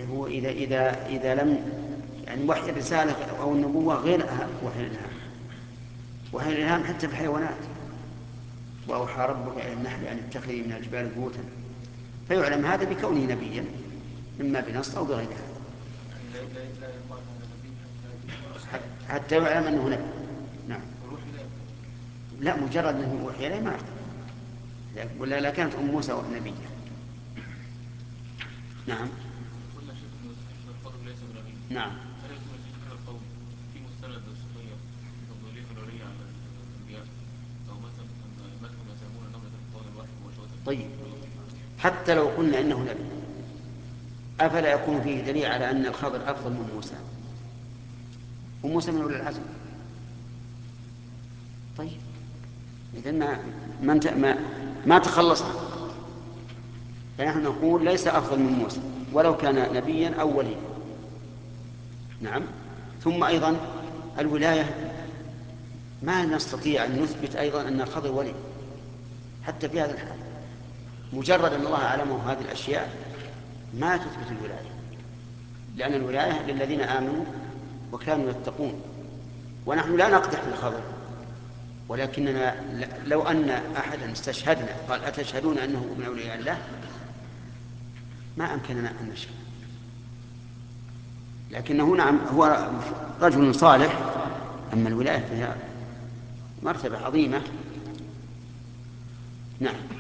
هو إذا لم يعني وحي الرسالة أو النبوة غير وحي الإلهام. وحي الإلهام حتى في الحيوانات، وأوحى ربك إلى النحل أن اتخذي من الجبال بيوتا، فيعلم هذا بكونه نبيا إما بنص أو بغير هذا، حتى يعلم أنه نبي. نعم. لا، مجرد أنه وحي إليه ما يعتبر، ولا لا كانت موسى نبيا. نعم. قلنا شيخ ان الفضل ليس بنبي. نعم. هل يكون شيخ هذا القول في مستند الصوفيه تفضيليه الولي على الانبياء، او مثلا انهم يزعمون انهم يتلقون الوحي مباشره؟ طيب، حتى لو قلنا إنه نبي، أفلا يكون فيه دليل على أن الخضر أفضل من موسى، وموسى من أولي العزم؟ طيب، إذن ما تخلص عنه. فنحن نقول ليس أفضل من موسى ولو كان نبيا أو وليا. نعم. ثم أيضا الولاية ما نستطيع أن نثبت أيضا أن الخضر ولي حتى في هذا الحال. مجرد أن الله علمه هذه الأشياء ما تثبت الولاية، لأن الولاية للذين آمنوا وكانوا يتقون. ونحن لا نقدح في الخضر، ولكننا لو أن أحدا استشهدنا قال أتشهدون أنه من أولياء الله، ما أمكننا أن نشهد. لكنه نعم هو رجل صالح. أما الولاية فهي مرتبة عظيمة. نعم.